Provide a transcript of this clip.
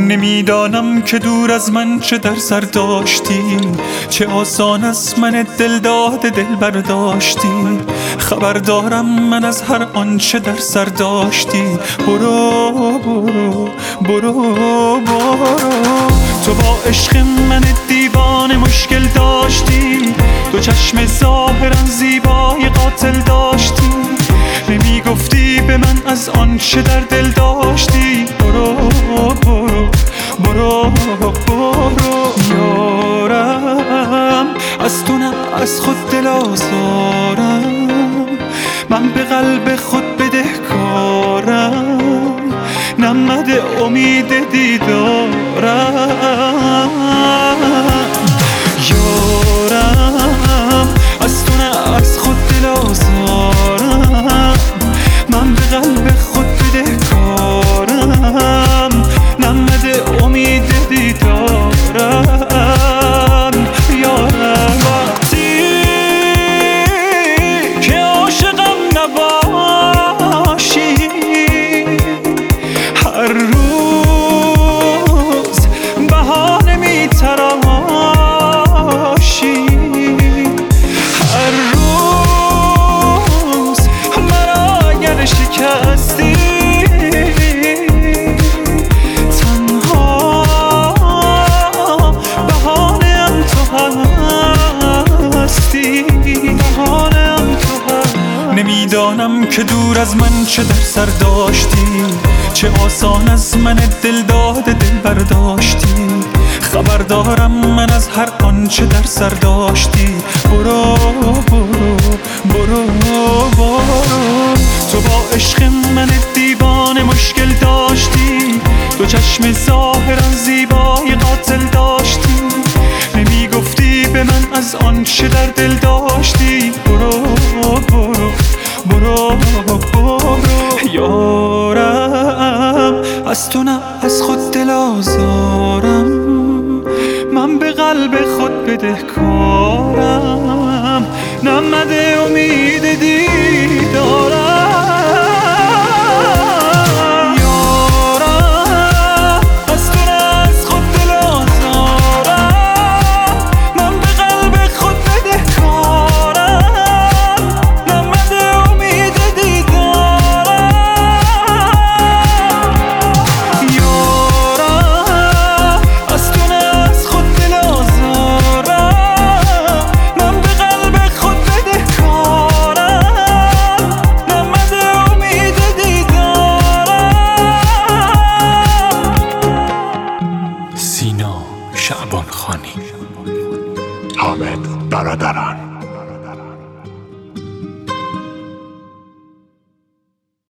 نمیدانم که دور از من چه در سر داشتی، چه آسان از من دل داده دل برداشتی. خبر دارم من از هر آنچه در سر داشتی. برو برو برو برو. تو با عشق من دیوانه مشکل داشتی، دو چشم ظاهرا زیبای قاتل داشتی. نمیگفتی به من از آنچه در دل داشتی. برو برو برو برو. یارم از تو نه از خود دل آزارم، من به قلب خود بدهکارم، نمده امید دیدارم. یارم از تو نه از خود دل آزارم، من به قلب خود بدهکارم، نمده امید دیدارم. یارم وقتی که عاشقم نباشی، هر روز بهانه میتراشی، هر روز مرا اگر شکستی، نمیدانم که دور از من چه در سر داشتی، چه آسان از من دل داده دل برداشتی. خبر دارم من از هر آنچه در سر داشتی. برو برو برو برو. تو با عشق من دیوانه مشکل داشتی، دو چشم ظاهرا زیبای قاتل داشتی. نمیگفتی به من از آنچه در دل داشتی. برو برو برو برو. یارم از تو نه از خود دل آزارم، من به قلب خود بدهکارم، نمده امید دیدارم. شعبان خانی. حامد برادران.